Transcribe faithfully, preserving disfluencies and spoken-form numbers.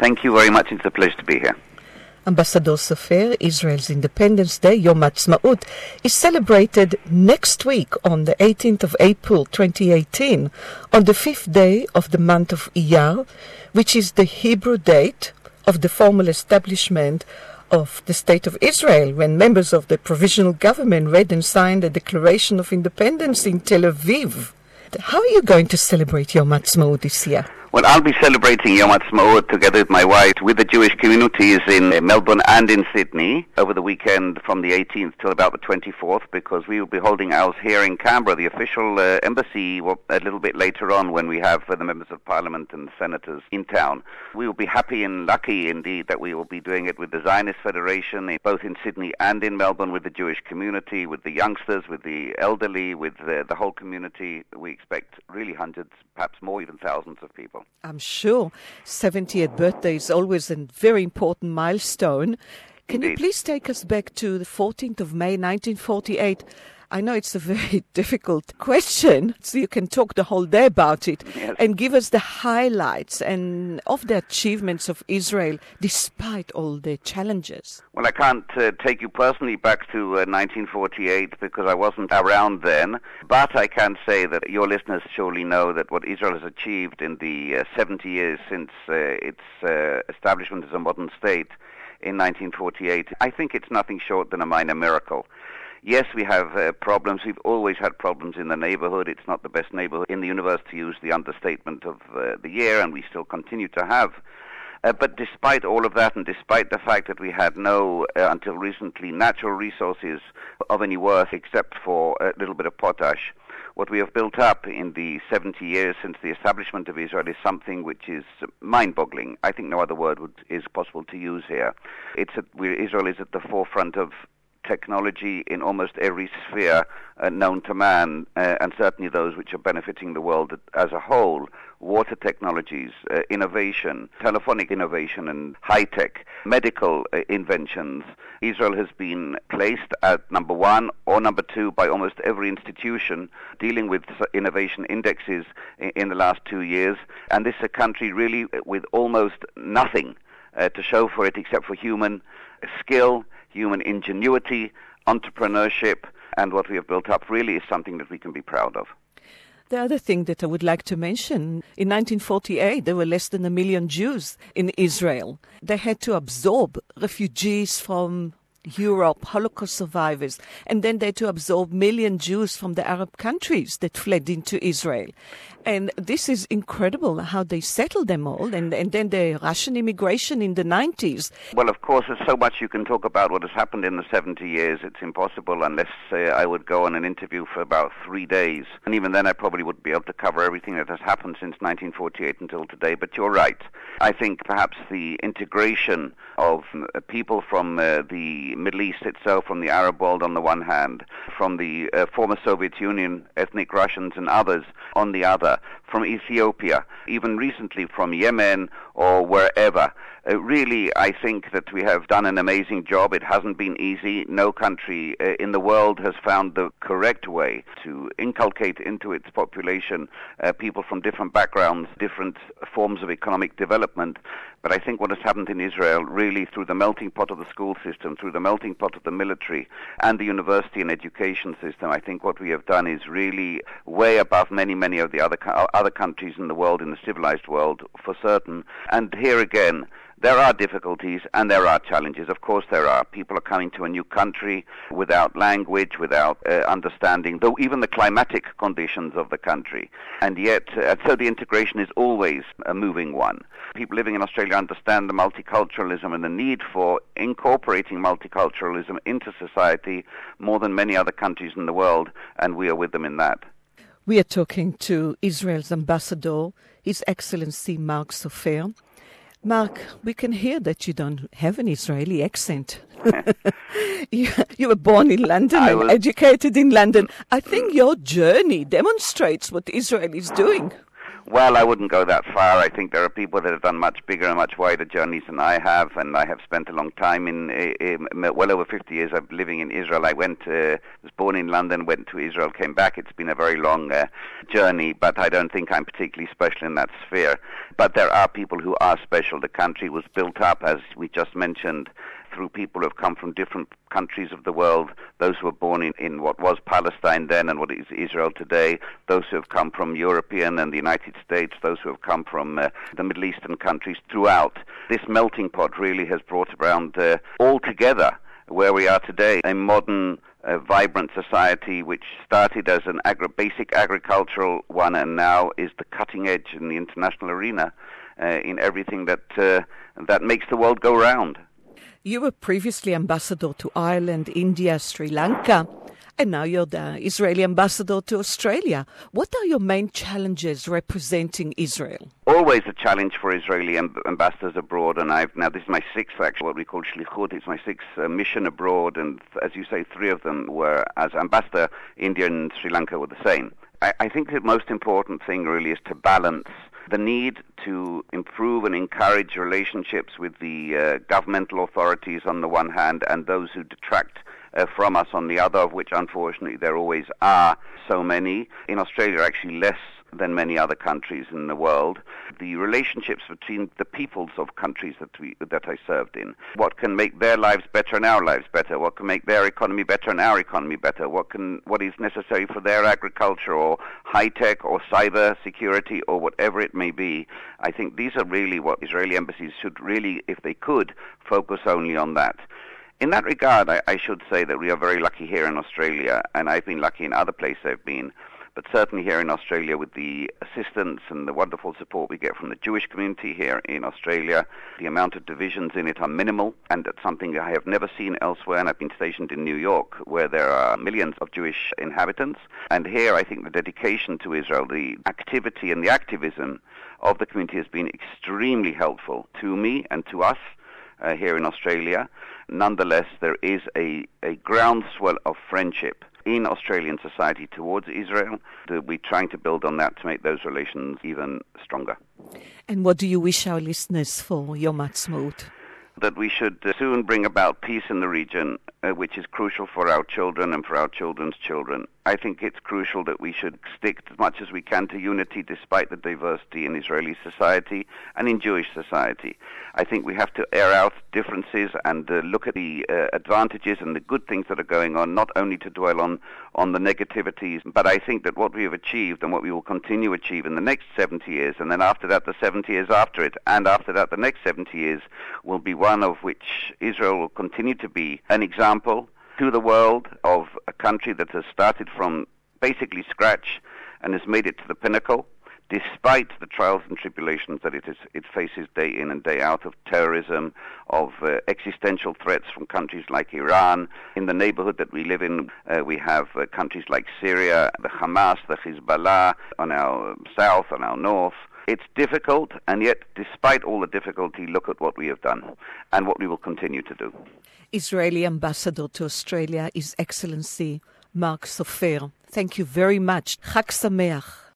Thank you very much. It's a pleasure to be here. Ambassador Sofer, Israel's Independence Day, Yom Ha'atzmaut, is celebrated next week on the eighteenth of April twenty eighteen, on the fifth day of the month of Iyar, which is the Hebrew date of the formal establishment of the State of Israel, when members of the provisional government read and signed the Declaration of Independence in Tel Aviv. How are you going to celebrate Yom Ha'atzmaut this year? Well, I'll be celebrating Yom Ha'atzmaut together with my wife with the Jewish communities in Melbourne and in Sydney over the weekend from the eighteenth till about the twenty-fourth, because we will be holding ours here in Canberra, the official uh, embassy, well, a little bit later on when we have uh, the members of parliament and the senators in town. We will be happy and lucky indeed that we will be doing it with the Zionist Federation, both in Sydney and in Melbourne, with the Jewish community, with the youngsters, with the elderly, with the, the whole community. We expect really hundreds, perhaps more, even thousands of people. I'm sure. seventieth birthday is always a very important milestone. Can Indeed. you please take us back to the fourteenth of May, nineteen forty-eight? I know it's a very difficult question, so you can talk the whole day about it. Yes. And give us the highlights and of the achievements of Israel despite all the challenges. Well, I can't uh, take you personally back to uh, nineteen forty-eight because I wasn't around then, but I can say that your listeners surely know that what Israel has achieved in the uh, seventy years since uh, its uh, establishment as a modern state in nineteen forty-eight, I think it's nothing short than a minor miracle. Yes, we have uh, problems. We've always had problems in the neighborhood. It's not the best neighborhood in the universe, to use the understatement of uh, the year, and we still continue to have. Uh, but despite all of that, and despite the fact that we had no, uh, until recently, natural resources of any worth except for a little bit of potash, what we have built up in the seventy years since the establishment of Israel is something which is mind-boggling. I think no other word would, is possible to use here. It's a, we, Israel is at the forefront of technology in almost every sphere uh, known to man, uh, and certainly those which are benefiting the world as a whole. Water technologies, uh, innovation, telephonic innovation and high-tech, medical uh, inventions. Israel has been placed at number one or number two by almost every institution dealing with innovation indexes in, in the last two years. And this is a country really with almost nothing uh, to show for it except for human skill, human ingenuity, entrepreneurship, and what we have built up really is something that we can be proud of. The other thing that I would like to mention, in nineteen forty-eight, there were less than a million Jews in Israel. They had to absorb refugees from Europe, Holocaust survivors, and then they had to absorb million Jews from the Arab countries that fled into Israel. And this is incredible how they settled them all, and, and then the Russian immigration in the nineties. Well, of course, there's so much you can talk about what has happened in the seventy years. It's impossible unless uh, I would go on an interview for about three days. And even then, I probably wouldn't be able to cover everything that has happened since nineteen forty-eight until today. But you're right. I think perhaps the integration of uh, people from uh, the Middle East itself, from the Arab world on the one hand, from the uh, former Soviet Union, ethnic Russians and others on the other, from Ethiopia, even recently from Yemen or wherever. Uh, really, I think that we have done an amazing job. It hasn't been easy. No country uh, in the world has found the correct way to inculcate into its population uh, people from different backgrounds, different forms of economic development. But I think what has happened in Israel, really through the melting pot of the school system, through the melting pot of the military and the university and education system, I think what we have done is really way above many, many of the other co- other countries in the world, in the civilized world, for certain. And here again, there are difficulties and there are challenges. Of course there are. People are coming to a new country without language, without uh, understanding, though even the climatic conditions of the country. And yet, uh, so the integration is always a moving one. People living in Australia understand the multiculturalism and the need for incorporating multiculturalism into society more than many other countries in the world, and we are with them in that. We are talking to Israel's ambassador, His Excellency Mark Sofer. Mark, we can hear that you don't have an Israeli accent. you, you were born in London I and was... educated in London. I think your journey demonstrates what Israel is doing. Well, I wouldn't go that far. I think there are people that have done much bigger and much wider journeys than I have, and I have spent a long time in, in well over fifty years of living in Israel. I went, uh, was born in London, went to Israel, came back. It's been a very long uh, journey, but I don't think I'm particularly special in that sphere. But there are people who are special. The country was built up, as we just mentioned, through people who have come from different countries of the world, those who were born in, in what was Palestine then and what is Israel today, those who have come from European and the United States, those who have come from uh, the Middle Eastern countries throughout. This melting pot really has brought around uh, all together where we are today, a modern, uh, vibrant society which started as an agri- basic agricultural one and now is the cutting edge in the international arena uh, in everything that uh, that makes the world go round. You were previously ambassador to Ireland, India, Sri Lanka, and now you're the Israeli ambassador to Australia. What are your main challenges representing Israel? Always a challenge for Israeli amb- ambassadors abroad, and I've now this is my sixth, actually, what we call shlichut. It's my sixth uh, mission abroad, and as you say, three of them were as ambassador. India and Sri Lanka were the same. I, I think the most important thing really is to balance the need to improve and encourage relationships with the uh, governmental authorities on the one hand and those who detract uh, from us on the other, of which unfortunately there always are so many. In Australia, actually less than many other countries in the world. The relationships between the peoples of countries that we that I served in. What can make their lives better and our lives better? What can make their economy better and our economy better? What can what is necessary for their agriculture or high tech or cyber security or whatever it may be? I think these are really what Israeli embassies should really, if they could, focus only on that. In that regard, I, I should say that we are very lucky here in Australia, and I've been lucky in other places I've been. But certainly here in Australia, with the assistance and the wonderful support we get from the Jewish community here in Australia, the amount of divisions in it are minimal, and it's something I have never seen elsewhere. And I've been stationed in New York, where there are millions of Jewish inhabitants. And here, I think the dedication to Israel, the activity and the activism of the community has been extremely helpful to me and to us uh, here in Australia. Nonetheless, there is a, a groundswell of friendship in Australian society towards Israel. We're trying to build on that to make those relations even stronger. And what do you wish our listeners for Yom Ha'atzmaut? That we should uh, soon bring about peace in the region, uh, which is crucial for our children and for our children's children. I think it's crucial that we should stick as much as we can to unity despite the diversity in Israeli society and in Jewish society. I think we have to air out differences and uh, look at the uh, advantages and the good things that are going on, not only to dwell on, on the negativities, but I think that what we have achieved and what we will continue to achieve in the next seventy years, and then after that the seventy years after it, and after that the next seventy years, will be one of which Israel will continue to be an example to the world of a country that has started from basically scratch and has made it to the pinnacle, despite the trials and tribulations that it, is, it faces day in and day out of terrorism, of uh, existential threats from countries like Iran. In the neighborhood that we live in, uh, we have uh, countries like Syria, the Hamas, the Hezbollah, on our south, on our north. It's difficult, and yet, despite all the difficulty, look at what we have done and what we will continue to do. Israeli Ambassador to Australia, His Excellency Mark Sofer. Thank you very much. Chag Sameach.